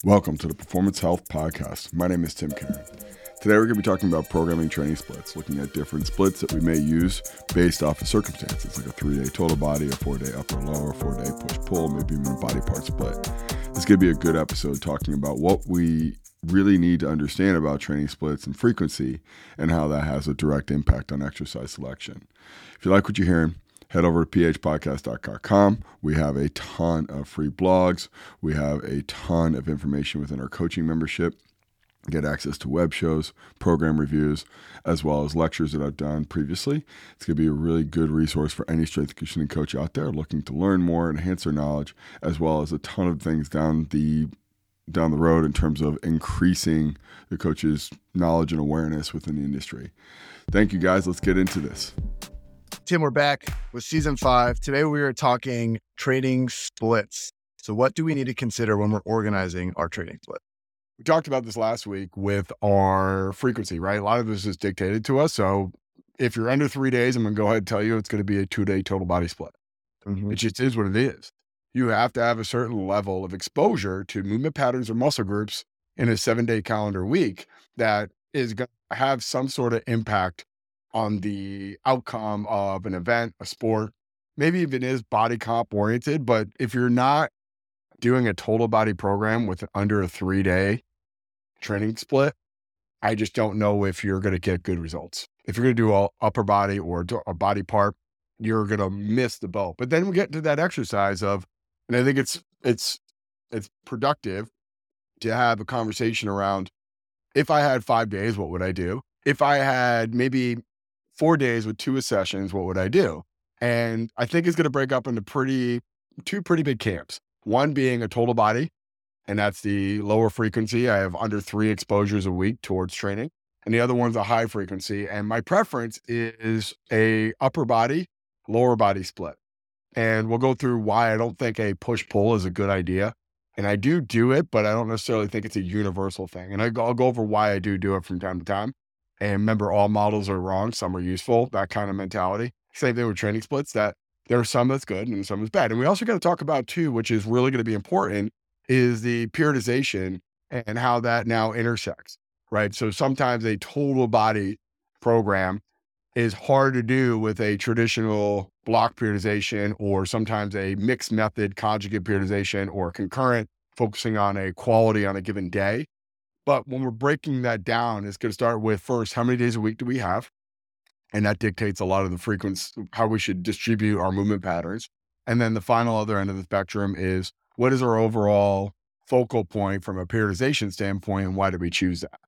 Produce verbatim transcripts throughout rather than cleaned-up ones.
Welcome to the Performance Health Podcast. My name is Tim Karen. Today we're going to be talking about programming training splits, looking at different splits that we may use based off of circumstances, like a three-day total body, a four-day upper lower, four-day push-pull, maybe even a body part split. This is going to be a good episode talking about what we really need to understand about training splits and frequency and how that has a direct impact on exercise selection. If you like what you're hearing, head over to p h podcast dot com. We have a ton of free blogs. We have a ton of information within our coaching membership. Get access to web shows, program reviews, as well as lectures that I've done previously. It's going to be a really good resource for any strength and conditioning coach out there looking to learn more, enhance their knowledge, as well as a ton of things down the down the road in terms of increasing the coach's knowledge and awareness within the industry. Thank you, guys. Let's get into this. Tim, we're back with season five. Today we are talking training splits. So what do we need to consider when we're organizing our training split? We talked about this last week with our frequency, right? A lot of this is dictated to us. So if you're under three days, I'm going to go ahead and tell you it's going to be a two-day total body split. Mm-hmm. It just is what it is. You have to have a certain level of exposure to movement patterns or muscle groups in a seven-day calendar week that is going to have some sort of impact on the outcome of an event, a sport. Maybe even is body comp oriented, but if you're not doing a total body program with under a three-day training split, I just don't know if you're going to get good results. If you're going to do a upper body or a body part, you're going to miss the boat. But then we get to that exercise of, and I think it's it's it's productive to have a conversation around, if I had five days, what would I do? If I had maybe four days with two sessions, what would I do? And I think it's going to break up into pretty two pretty big camps. One being a total body, and that's the lower frequency. I have under three exposures a week towards training. And the other one's a high frequency. And my preference is a upper body, lower body split. And we'll go through why I don't think a push-pull is a good idea. And I do do it, but I don't necessarily think it's a universal thing. And I'll go over why I do do it from time to time. And remember, all models are wrong. Some are useful, that kind of mentality. Same thing with training splits, that there are some that's good and some that's bad. And we also got to talk about too, which is really going to be important, is the periodization and how that now intersects, right? So sometimes a total body program is hard to do with a traditional block periodization, or sometimes a mixed method conjugate periodization, or concurrent, focusing on a quality on a given day. But when we're breaking that down, it's going to start with, first, how many days a week do we have? And that dictates a lot of the frequency, how we should distribute our movement patterns. And then the final other end of the spectrum is, what is our overall focal point from a periodization standpoint, and why do we choose that?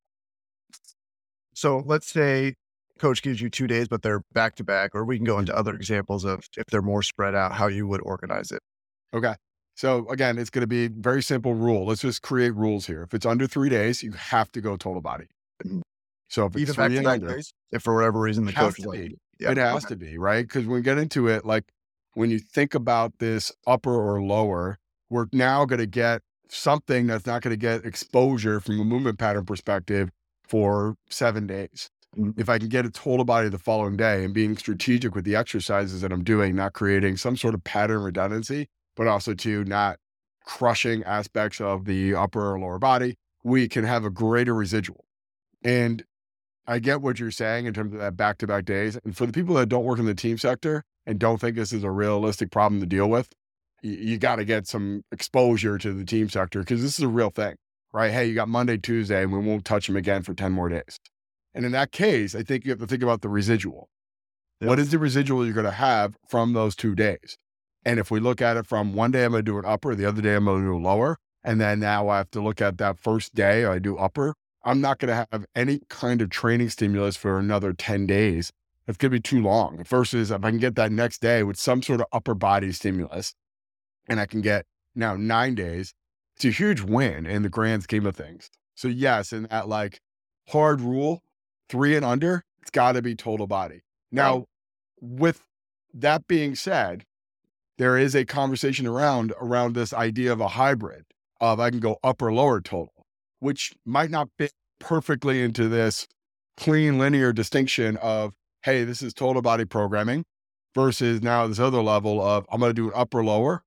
So let's say coach gives you two days, but they're back to back, or we can go into other examples of if they're more spread out, how you would organize it. Okay. So again, it's going to be a very simple rule. Let's just create rules here. If it's under three days, you have to go total body. So if it's Even three and under, days, if for whatever reason the coach is like, yeah, it has okay. to be, right? Because when we get into it, like when you think about this upper or lower, we're now going to get something that's not going to get exposure from a movement pattern perspective for seven days. Mm-hmm. If I can get a total body the following day and being strategic with the exercises that I'm doing, not creating some sort of pattern redundancy, but also to not crushing aspects of the upper or lower body, we can have a greater residual. And I get what you're saying in terms of that back-to-back days. And for the people that don't work in the team sector and don't think this is a realistic problem to deal with, you, you got to get some exposure to the team sector, because this is a real thing, right? Hey, you got Monday, Tuesday, and we won't touch them again for ten more days. And in that case, I think you have to think about the residual. Yep. What is the residual you're going to have from those two days? And if we look at it from one day, I'm going to do an upper, the other day, I'm going to do a lower. And then now I have to look at that first day, I do upper. I'm not going to have any kind of training stimulus for another ten days. It's going to be too long. Versus if I can get that next day with some sort of upper body stimulus, and I can get now nine days, it's a huge win in the grand scheme of things. So yes, in that like hard rule, three and under, it's got to be total body. Now, right. With that being said, there is a conversation around, around this idea of a hybrid of I can go upper lower total, which might not fit perfectly into this clean linear distinction of, hey, this is total body programming versus now this other level of I'm going to do an upper lower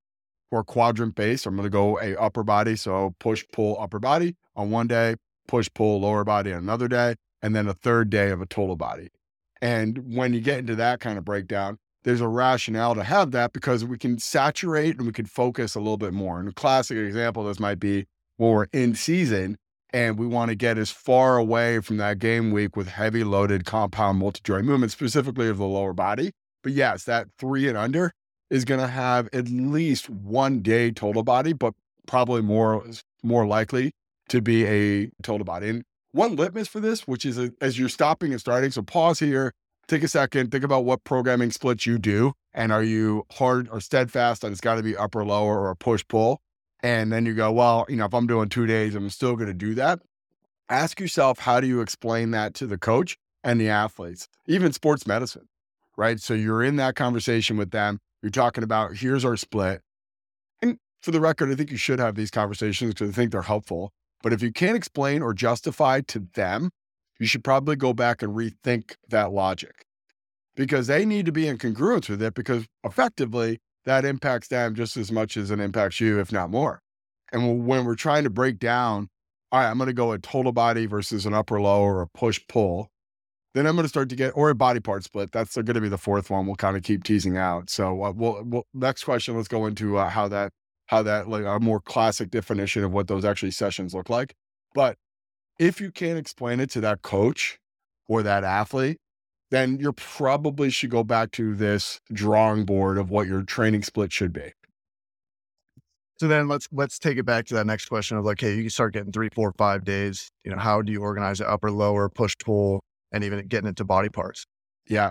or quadrant based. I'm going to go a upper body. So push, pull, upper body on one day, push, pull, lower body on another day, and then a third day of a total body. And when you get into that kind of breakdown, there's a rationale to have that because we can saturate and we can focus a little bit more. And a classic example of this might be when we're in season and we want to get as far away from that game week with heavy loaded compound multi-joint movement, specifically of the lower body. But yes, that three and under is going to have at least one day total body, but probably more, more likely to be a total body. And one litmus for this, which is a, as you're stopping and starting, so pause here, take a second, think about what programming splits you do. And are you hard or steadfast on it's got to be upper, lower, or a push pull? And then you go, well, you know, if I'm doing two days, I'm still going to do that. Ask yourself, how do you explain that to the coach and the athletes, even sports medicine, right? So you're in that conversation with them. You're talking about, here's our split. And for the record, I think you should have these conversations because I think they're helpful. But if you can't explain or justify to them, you should probably go back and rethink that logic because they need to be in congruence with it because effectively that impacts them just as much as it impacts you, if not more. And when we're trying to break down, all right, I'm going to go a total body versus an upper lower or a push pull, then I'm going to start to get, or a body part split. That's going to be the fourth one. We'll kind of keep teasing out. So uh, we'll, we'll, next question, let's go into uh, how that, how that like a more classic definition of what those actually sessions look like. But if you can't explain it to that coach or that athlete, then you probably should go back to this drawing board of what your training split should be. So then let's let's take it back to that next question of like, hey, you can start getting three, four, five days. You know, how do you organize it? Upper, lower, push, pull, and even getting into body parts? Yeah.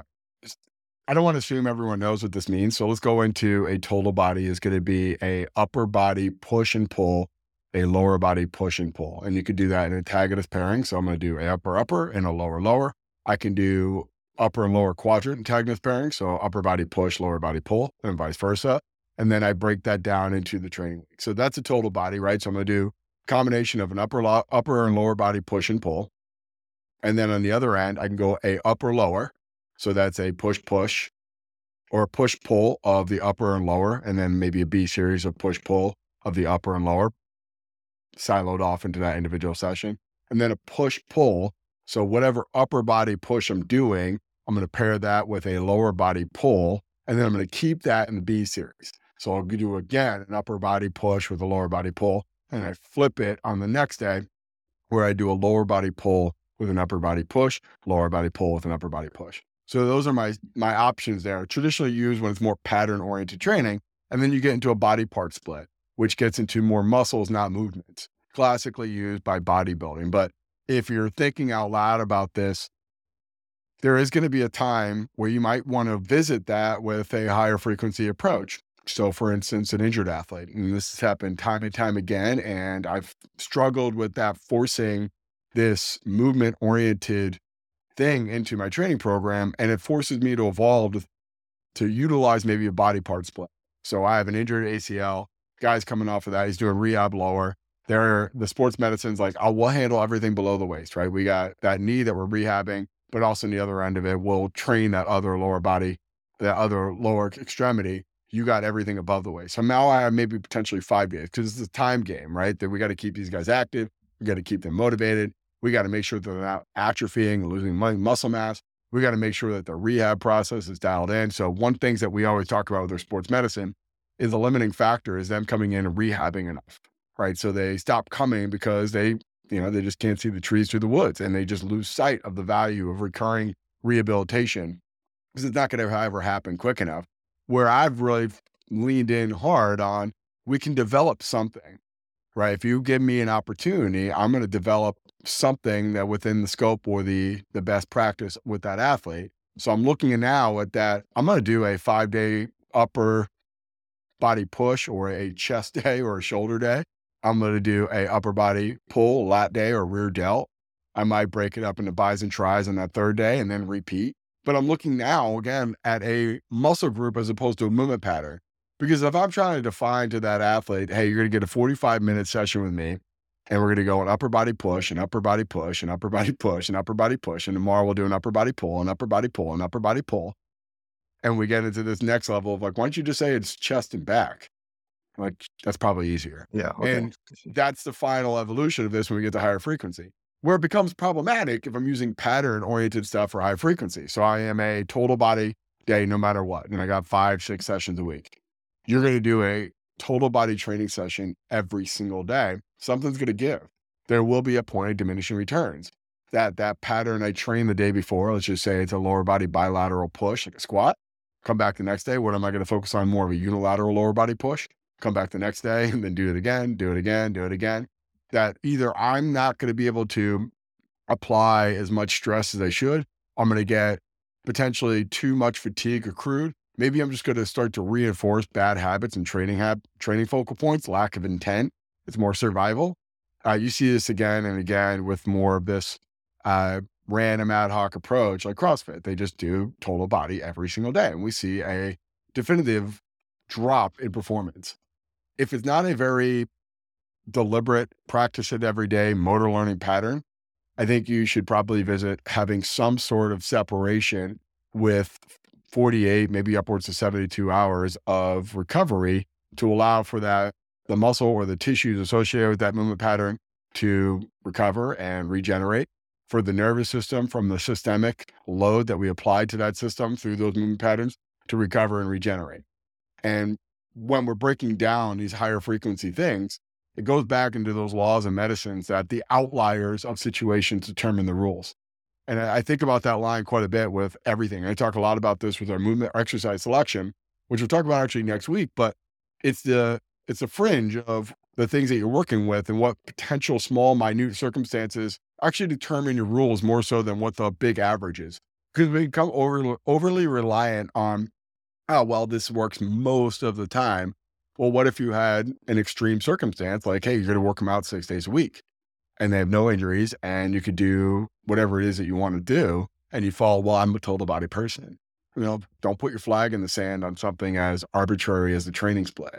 I don't want to assume everyone knows what this means. So let's go into a total body is going to be a upper body push and pull, a lower body push and pull. And you could do that in antagonist pairing. So I'm going to do a upper upper and a lower lower. I can do upper and lower quadrant antagonist pairing. So upper body push, lower body pull, and vice versa. And then I break that down into the training week. So that's a total body, right? So I'm going to do a combination of an upper, lo- upper and lower body push and pull. And then on the other end, I can go a upper lower. So that's a push push or a push pull of the upper and lower, and then maybe a B series of push pull of the upper and lower, siloed off into that individual session. And then a push pull. So whatever upper body push I'm doing, I'm going to pair that with a lower body pull, and then I'm going to keep that in the B series. So I'll do again an upper body push with a lower body pull, and I flip it on the next day where I do a lower body pull with an upper body push, lower body pull with an upper body push. So those are my my options there. Traditionally used when it's more pattern oriented training, and then you get into a body part split, which gets into more muscles, not movements. Classically used by bodybuilding. But if you're thinking out loud about this, there is going to be a time where you might want to visit that with a higher frequency approach. So for instance, an injured athlete, and this has happened time and time again, and I've struggled with that forcing this movement oriented thing into my training program. And it forces me to evolve to, to utilize maybe a body part split. So I have an injured A C L, guy's coming off of that. He's doing rehab lower. There, the sports medicine's like, oh, we'll handle everything below the waist, right? We got that knee that we're rehabbing, but also on the other end of it, we'll train that other lower body, that other lower extremity. You got everything above the waist. So now I have maybe potentially five days because it's a time game, right? That we got to keep these guys active. We got to keep them motivated. We got to make sure that they're not atrophying, losing muscle mass. We got to make sure that the rehab process is dialed in. So one things that we always talk about with our sports medicine is the limiting factor is them coming in and rehabbing enough, right? So they stop coming because they, you know, they just can't see the trees through the woods and they just lose sight of the value of recurring rehabilitation because it's not going to ever happen quick enough. Where I've really leaned in hard on, we can develop something, right? If you give me an opportunity, I'm going to develop something that within the scope or the, the best practice with that athlete. So I'm looking now at that. I'm going to do a five day upper body push or a chest day or a shoulder day. I'm going to do a upper body pull, lat day or rear delt. I might break it up into bis and tris on that third day and then repeat. But I'm looking now, again, at a muscle group as opposed to a movement pattern. Because if I'm trying to define to that athlete, hey, you're going to get a forty-five minute session with me, and we're going to go an upper body push, an upper body push, an upper body push, an upper body push, and tomorrow we'll do an upper body pull, an upper body pull, an upper body pull. And we get into this next level of like, why don't you just say it's chest and back, Like, that's probably easier. Yeah. Okay. And that's the final evolution of this when we get to higher frequency. Where it becomes problematic if I'm using pattern oriented stuff for high frequency. So I am a total body day no matter what. And I got five, six sessions a week. You're going to do a total body training session every single day. Something's going to give. There will be a point of diminishing returns. That that pattern I trained the day before, let's just say it's a lower body bilateral push, like a squat. Come back the next day. What am I going to focus on? More of a unilateral lower body push. Come back the next day and then do it again, do it again, do it again. That either I'm not going to be able to apply as much stress as I should. I'm going to get potentially too much fatigue accrued. Maybe I'm just going to start to reinforce bad habits and training hab- training focal points, lack of intent. It's more survival. Uh, you see this again and again with more of this uh, random ad hoc approach like CrossFit. They just do total body every single day. And we see a definitive drop in performance. If it's not a very deliberate, practice it every day, motor learning pattern, I think you should probably visit having some sort of separation with forty-eight, maybe upwards to seventy-two hours of recovery to allow for that, the muscle or the tissues associated with that movement pattern to recover and regenerate. For the nervous system, from the systemic load that we applied to that system through those movement patterns to recover and regenerate. And when we're breaking down these higher frequency things, it goes back into those laws of medicines that the outliers of situations determine the rules. And I think about that line quite a bit with everything. I talk a lot about this with our movement or exercise selection, which we'll talk about actually next week, but it's the, it's the fringe of the things that you're working with and what potential small, minute circumstances actually determine your rules more so than what the big average is. Because we become over, overly reliant on, oh, well, this works most of the time. Well, what if you had an extreme circumstance like, hey, you're going to work them out six days a week and they have no injuries and you could do whatever it is that you want to do and you fall, well, I'm a total body person. You know, don't put your flag in the sand on something as arbitrary as the training split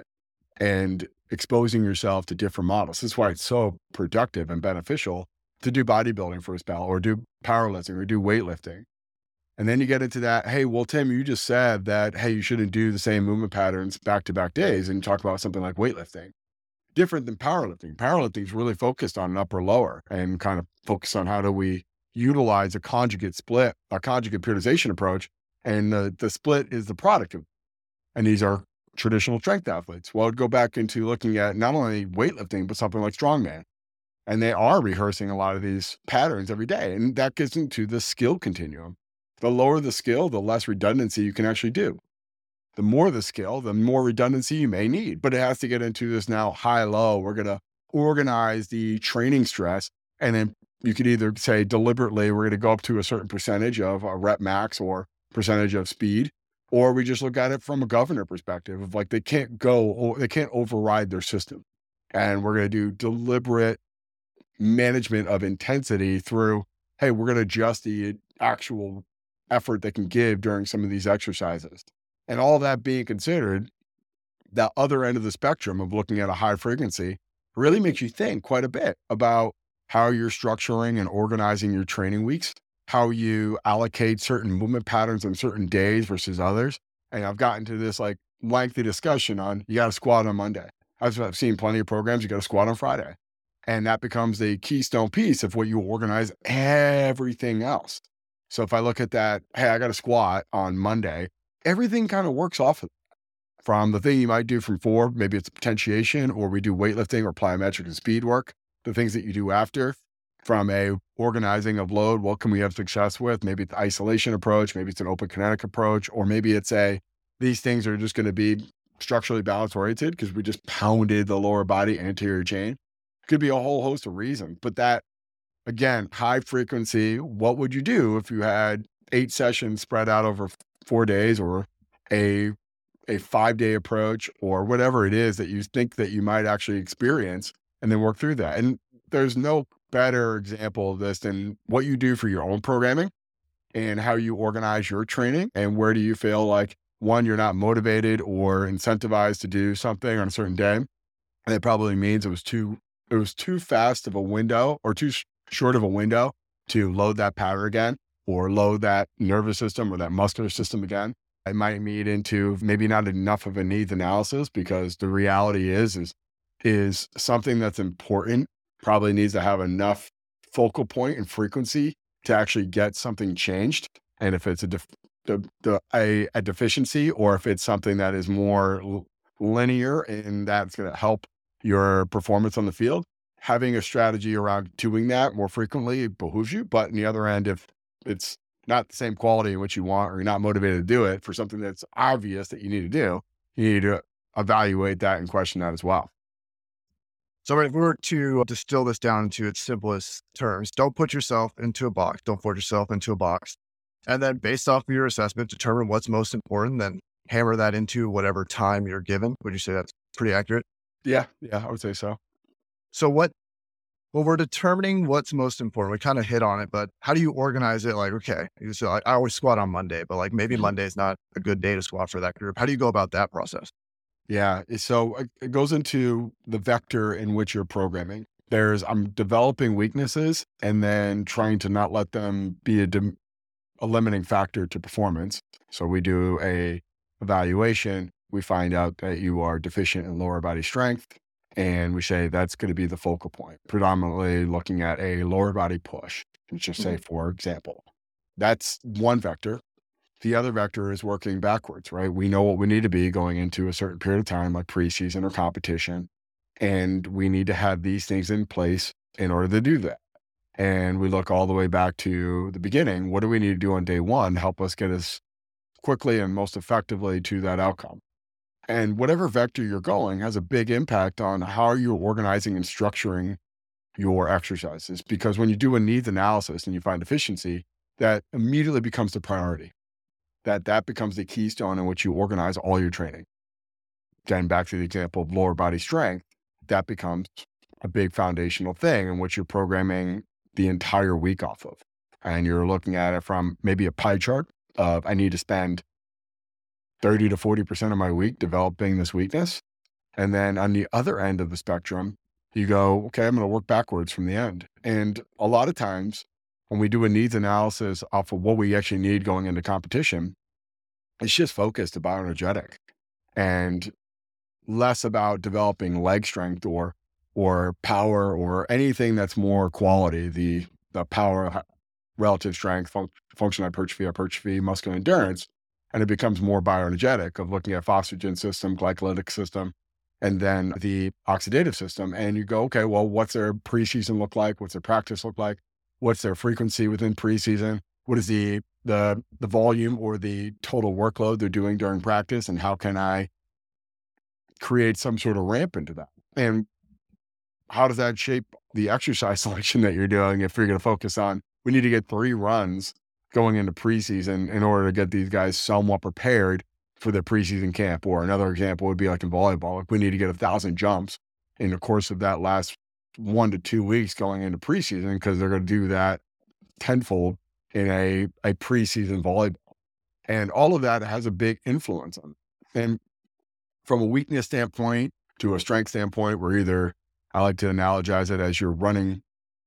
and exposing yourself to different models. This is why it's so productive and beneficial to do bodybuilding for a spell or do powerlifting or do weightlifting. And then you get into that, hey, well, Tim, you just said that, hey, you shouldn't do the same movement patterns back-to-back days, and you talk about something like weightlifting. Different than powerlifting. Powerlifting is really focused on an upper-lower and kind of focused on how do we utilize a conjugate split, a conjugate periodization approach, and the, the split is the product of, and these are traditional strength athletes. Well, I'd go back into looking at not only weightlifting, but something like strongman. And they are rehearsing a lot of these patterns every day, and that gets into the skill continuum. The lower the skill, the less redundancy you can actually do. The more the skill, the more redundancy you may need, but it has to get into this now high-low. We're going to organize the training stress. And then you could either say deliberately, we're going to go up to a certain percentage of a rep max or percentage of speed, or we just look at it from a governor perspective of like, they can't go, or they can't override their system. And we're going to do deliberate management of intensity through, hey, we're going to adjust the actual effort they can give during some of these exercises. And all that being considered, that other end of the spectrum of looking at a high frequency really makes you think quite a bit about how you're structuring and organizing your training weeks, how you allocate certain movement patterns on certain days versus others. And I've gotten to this like lengthy discussion on, you got to squat on Monday. I've, I've seen plenty of programs, you got to squat on Friday. And that becomes the keystone piece of what you organize everything else. So if I look at that, hey, I got to squat on Monday, everything kind of works off of it. From the thing you might do from four, maybe it's potentiation, or we do weightlifting or plyometric and speed work, the things that you do after. From a organizing of load, what can we have success with? Maybe it's the isolation approach, maybe it's an open kinetic approach, or maybe it's a, these things are just going to be structurally balance oriented because we just pounded the lower body anterior chain. Could be a whole host of reasons, but that, again, high frequency, what would you do if you had eight sessions spread out over four days or a, a five day approach or whatever it is that you think that you might actually experience and then work through that. And there's no better example of this than what you do for your own programming and how you organize your training and where do you feel like, one, you're not motivated or incentivized to do something on a certain day. And it probably means it was too, it was too fast of a window or too sh- short of a window to load that pattern again or load that nervous system or that muscular system again. It might lead into maybe not enough of a needs analysis, because the reality is, is, is something that's important probably needs to have enough focal point and frequency to actually get something changed. And if it's a, def- the, the, a, a deficiency, or if it's something that is more l- linear and that's going to help your performance on the field, having a strategy around doing that more frequently behooves you. But on the other end, if it's not the same quality in which you want, or you're not motivated to do it for something that's obvious that you need to do, you need to evaluate that and question that as well. So if we were to distill this down into its simplest terms, don't put yourself into a box. Don't put yourself into a box. And then based off of your assessment, determine what's most important, then hammer that into whatever time you're given. Would you say that's pretty accurate? Yeah. Yeah, I would say so. So what, well, we're determining what's most important. We kind of hit on it, but how do you organize it? Like, okay, so I, I always squat on Monday, but like maybe Mhm. Monday is not a good day to squat for that group. How do you go about that process? Yeah. So it it goes into the vector in which you're programming. There's, I'm developing weaknesses and then trying to not let them be a, dim, a limiting factor to performance. So we do a evaluation. We find out that you are deficient in lower body strength. And we say that's going to be the focal point, predominantly looking at a lower body push. Let's just say, for example, that's one vector. The other vector is working backwards, right? We know what we need to be going into a certain period of time, like preseason or competition. And we need to have these things in place in order to do that. And we look all the way back to the beginning. What do we need to do on day one to help us get us quickly and most effectively to that outcome? And whatever vector you're going has a big impact on how you're organizing and structuring your exercises. Because when you do a needs analysis and you find deficiency, that immediately becomes the priority. That that becomes the keystone in which you organize all your training. Again, back to the example of lower body strength, that becomes a big foundational thing in which you're programming the entire week off of. And you're looking at it from maybe a pie chart of, I need to spend thirty to forty percent of my week developing this weakness. And then on the other end of the spectrum, you go, okay, I'm going to work backwards from the end. And a lot of times when we do a needs analysis off of what we actually need going into competition, it's just focused to bioenergetic and less about developing leg strength or or power or anything that's more quality, the the power, relative strength, fun- function hypertrophy, hypertrophy, muscular endurance. And it becomes more bioenergetic of looking at phosphagen system, glycolytic system, and then the oxidative system. And you go, okay, well, what's their preseason look like? What's their practice look like? What's their frequency within preseason? What is the the the volume or the total workload they're doing during practice? And how can I create some sort of ramp into that? And how does that shape the exercise selection that you're doing? If you're going to focus on, we need to get three runs going into preseason in order to get these guys somewhat prepared for the preseason camp. Or another example would be like in volleyball, like we need to get a thousand jumps in the course of that last one to two weeks going into preseason, because they're going to do that tenfold in a, a preseason volleyball. And all of that has a big influence on it. And from a weakness standpoint to a strength standpoint, we're either, I like to analogize it as you're running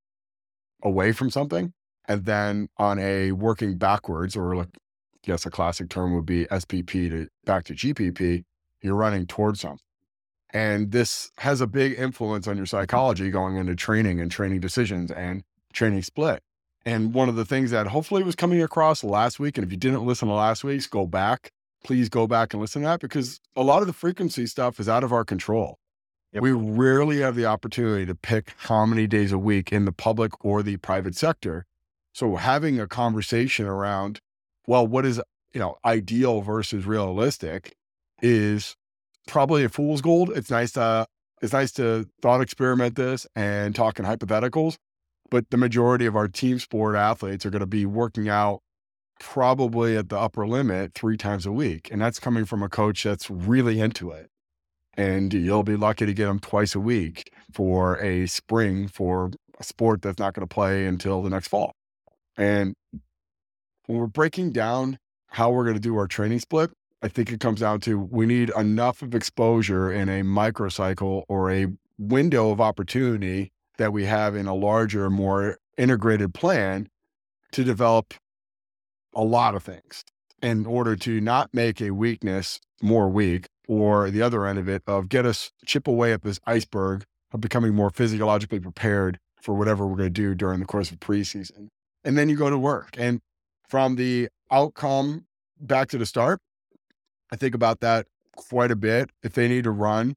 away from something. And then on a working backwards, or like, I guess a classic term would be S P P to back to G P P, you're running towards something. And this has a big influence on your psychology going into training and training decisions and training split. And one of the things that hopefully was coming across last week, and if you didn't listen to last week's, go back, please go back and listen to that, because a lot of the frequency stuff is out of our control. Yep. We rarely have the opportunity to pick how many days a week in the public or the private sector. So having a conversation around, well, what is, you know, ideal versus realistic is probably a fool's gold. It's nice to, it's nice to thought experiment this and talk in hypotheticals, but the majority of our team sport athletes are going to be working out probably at the upper limit three times a week. And that's coming from a coach that's really into it. And you'll be lucky to get them twice a week for a spring for a sport that's not going to play until the next fall. And when we're breaking down how we're going to do our training split, I think it comes down to, we need enough of exposure in a microcycle or a window of opportunity that we have in a larger, more integrated plan to develop a lot of things. in order to not make a weakness more weak, or the other end of it of get us chip away at this iceberg of becoming more physiologically prepared for whatever we're going to do during the course of preseason. And then you go to work. And from the outcome back to the start, I think about that quite a bit. If they need to run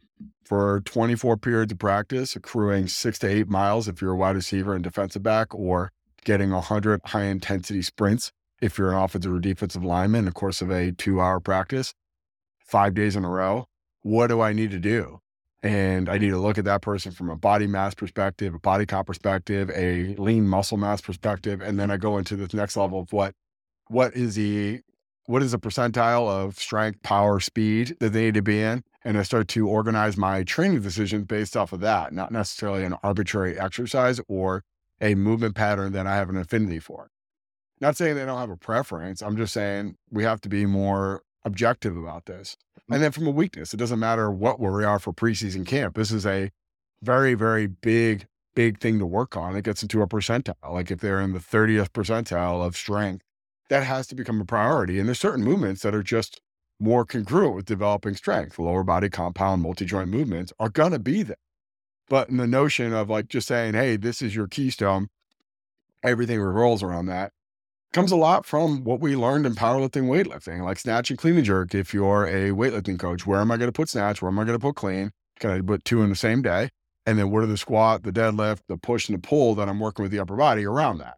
for twenty-four periods of practice, accruing six to eight miles if you're a wide receiver and defensive back, or getting one hundred high intensity sprints if you're an offensive or defensive lineman in the course of a two hour practice, five days in a row, what do I need to do? And I need to look at that person from a body mass perspective, a body comp perspective, a lean muscle mass perspective. And then I go into this next level of what, what is the, what is the percentile of strength, power, speed that they need to be in? And I start to organize my training decisions based off of that, not necessarily an arbitrary exercise or a movement pattern that I have an affinity for. Not saying they don't have a preference. I'm just saying we have to be more objective about this. And then from a weakness, it doesn't matter what where we are for preseason camp. This is a very, very big, big thing to work on. It gets into a percentile. Like if they're in the thirtieth percentile of strength, that has to become a priority. And there's certain movements that are just more congruent with developing strength. Lower body compound, multi-joint movements are going to be there. But in the notion of like just saying, hey, this is your keystone, everything revolves around that, comes a lot from what we learned in powerlifting, weightlifting, like snatch and clean and jerk. If you're a weightlifting coach, where am I going to put snatch? Where am I going to put clean? Can I put two in the same day? And then what are the squat, the deadlift, the push and the pull that I'm working with the upper body around that?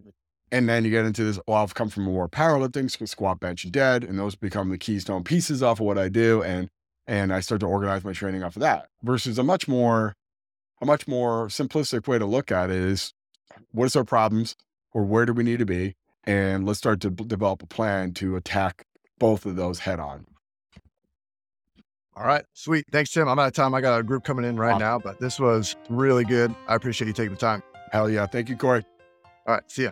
And then you get into this, well, I've come from more powerlifting, so squat, bench, and dead, and those become the keystone pieces off of what I do. And, and I start to organize my training off of that versus a much more, a much more simplistic way to look at it is what is our problems or where do we need to be? And let's start to b- develop a plan to attack both of those head on. All right. Sweet. Thanks, Tim. I'm out of time. I got a group coming in right Awesome. now, but this was really good. I appreciate you taking the time. Hell yeah. Thank you, Corey. All right. See ya.